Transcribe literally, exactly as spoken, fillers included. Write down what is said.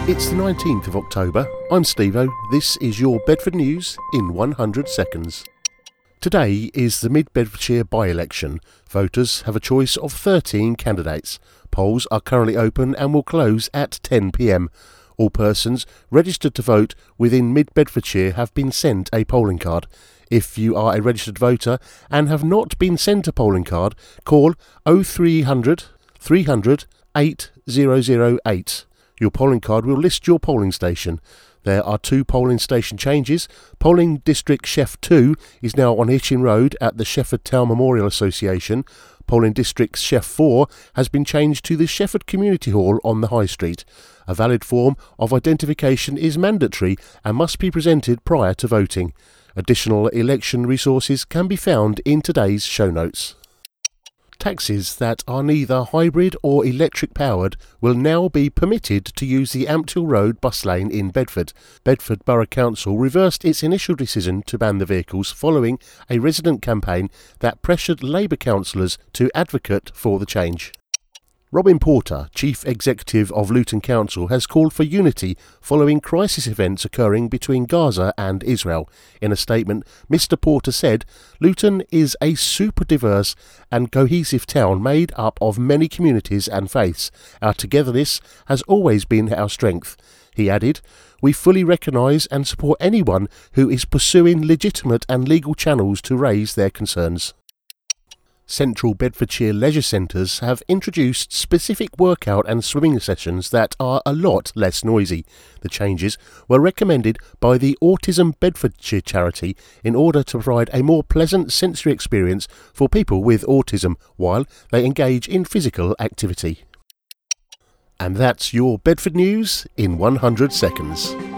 It's the nineteenth of October. I'm Steve-O. This is your Bedford News in one hundred seconds. Today is the Mid-Bedfordshire by-election. Voters have a choice of thirteen candidates. Polls are currently open and will close at ten p m. All persons registered to vote within Mid-Bedfordshire have been sent a polling card. If you are a registered voter and have not been sent a polling card, call oh three hundred, three hundred, eight thousand eight. Your polling card will list your polling station. There are two polling station changes. Polling District Sheff two is now on Hitchin Road at the Shefford Town Memorial Association. Polling District Sheff four has been changed to the Shefford Community Hall on the High Street. A valid form of identification is mandatory and must be presented prior to voting. Additional election resources can be found in today's show notes. Taxis that are neither hybrid or electric powered will now be permitted to use the Ampthill Road bus lane in Bedford. Bedford Borough Council reversed its initial decision to ban the vehicles following a resident campaign that pressured Labour councillors to advocate for the change. Robin Porter, Chief Executive of Luton Council, has called for unity following crisis events occurring between Gaza and Israel. In a statement, Mister Porter said, "Luton is a super diverse and cohesive town made up of many communities and faiths. Our togetherness has always been our strength." He added, "We fully recognise and support anyone who is pursuing legitimate and legal channels to raise their concerns." Central Bedfordshire leisure centres have introduced specific workout and swimming sessions that are a lot less noisy. The changes were recommended by the Autism Bedfordshire charity in order to provide a more pleasant sensory experience for people with autism while they engage in physical activity. And that's your Bedford News in one hundred seconds.